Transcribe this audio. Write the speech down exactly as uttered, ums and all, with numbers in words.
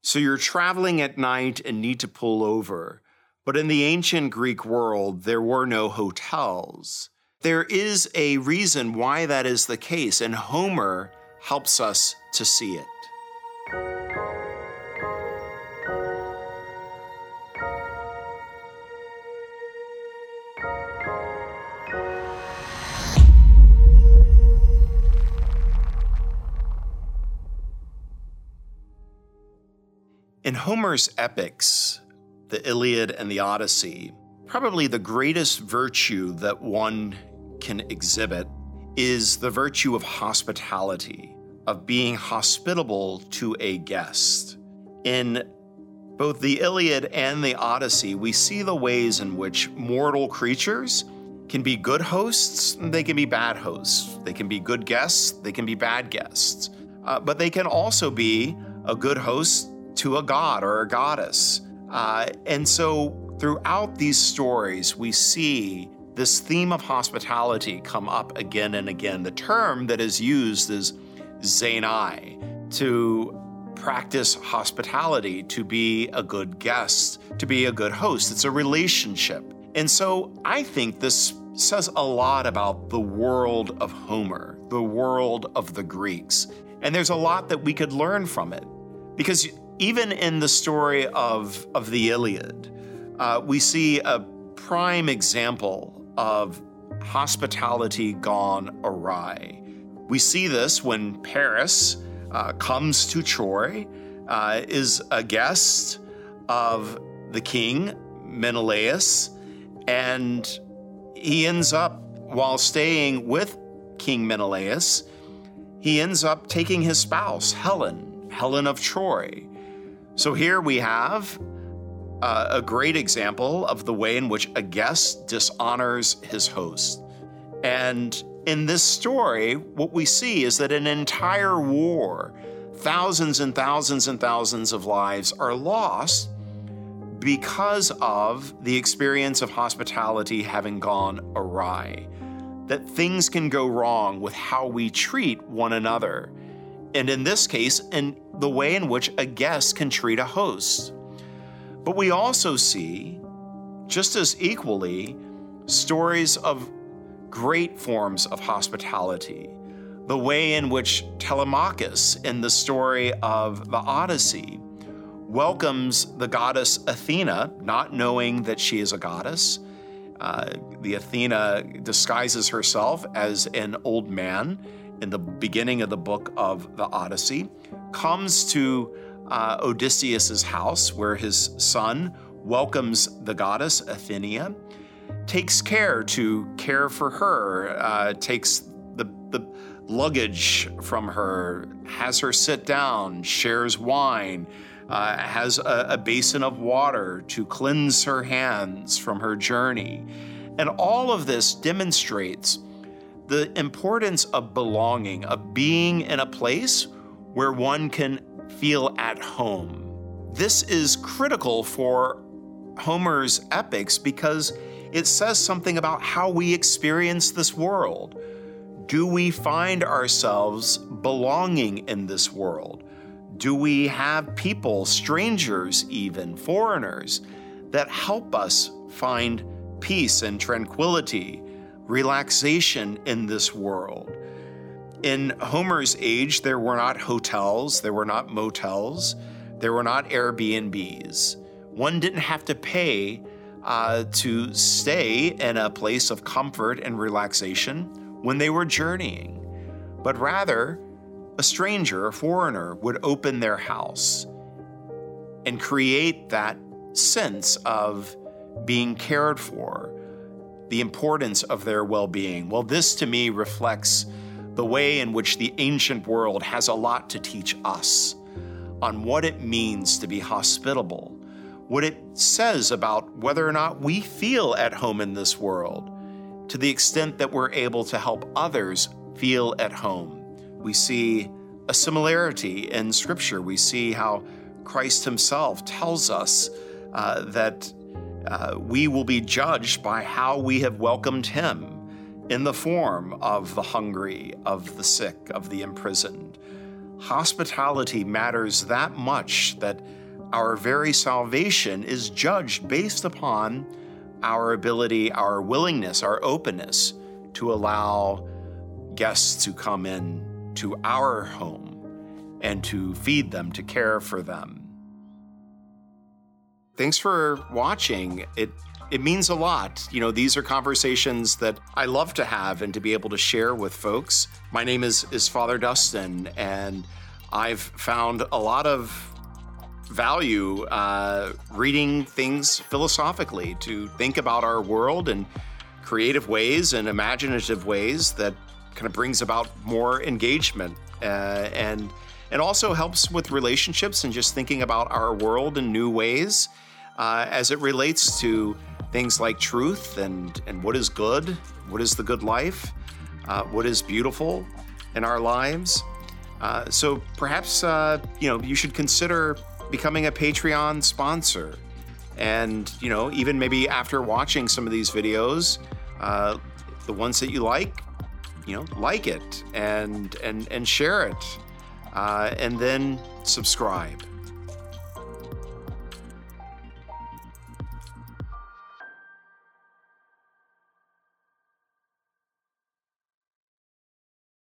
So you're traveling at night and need to pull over. But in the ancient Greek world, there were no hotels. There is a reason why that is the case, and Homer helps us to see it. In Homer's epics, the Iliad and the Odyssey, probably the greatest virtue that one can exhibit is the virtue of hospitality, of being hospitable to a guest. In both the Iliad and the Odyssey, we see the ways in which mortal creatures can be good hosts, they can be bad hosts. They can be good guests, they can be bad guests. Uh, but they can also be a good host to a god or a goddess. Uh, and so throughout these stories, we see this theme of hospitality come up again and again. The term that is used is xenai, to practice hospitality, to be a good guest, to be a good host. It's a relationship. And so I think this says a lot about the world of Homer, the world of the Greeks. And there's a lot that we could learn from it. Because even in the story of, of the Iliad, uh, we see a prime example of hospitality gone awry. We see this when Paris uh, comes to Troy, uh, is a guest of the king, Menelaus, and he ends up, while staying with King Menelaus, he ends up taking his spouse, Helen, Helen of Troy. So here we have uh, a great example of the way in which a guest dishonors his host. And in this story, what we see is that an entire war, thousands and thousands and thousands of lives are lost because of the experience of hospitality having gone awry. That things can go wrong with how we treat one another. And in this case, in the way in which a guest can treat a host. But we also see, just as equally, stories of great forms of hospitality. The way in which Telemachus, in the story of the Odyssey, welcomes the goddess Athena, not knowing that she is a goddess. Uh, the Athena disguises herself as an old man in the beginning of the book of the Odyssey, comes to uh, Odysseus's house where his son welcomes the goddess Athena, takes care to care for her, uh, takes the, the luggage from her, has her sit down, shares wine, uh, has a, a basin of water to cleanse her hands from her journey. And all of this demonstrates the importance of belonging, of being in a place where one can feel at home. This is critical for Homer's epics because it says something about how we experience this world. Do we find ourselves belonging in this world? Do we have people, strangers even, foreigners, that help us find peace and tranquility, relaxation in this world? In Homer's age, there were not hotels, there were not motels, there were not Airbnbs. One didn't have to pay uh, to stay in a place of comfort and relaxation when they were journeying, but rather a stranger, a foreigner, would open their house and create that sense of being cared for, the importance of their well-being. Well, this to me reflects the way in which the ancient world has a lot to teach us on what it means to be hospitable, what it says about whether or not we feel at home in this world, to the extent that we're able to help others feel at home. We see a similarity in Scripture. We see how Christ himself tells us uh, that uh, we will be judged by how we have welcomed him in the form of the hungry, of the sick, of the imprisoned. hospitality matters that much that our very salvation is judged based upon our ability, our willingness, our openness to allow guests to come in to our home and to feed them, to care for them. Thanks for watching. It it means a lot. You know, these are conversations that I love to have and to be able to share with folks. My name is, is Father Dustin, and I've found a lot of value uh, reading things philosophically, to think about our world in creative ways and imaginative ways that kind of brings about more engagement uh, and, and also helps with relationships and just thinking about our world in new ways uh, as it relates to things like truth and, and what is good, what is the good life, uh, what is beautiful in our lives. Uh, so perhaps, uh, you know, you should consider becoming a Patreon sponsor. And, you know, even maybe after watching some of these videos, uh, the ones that you like, you know, like it and, and, and share it, uh, and then subscribe.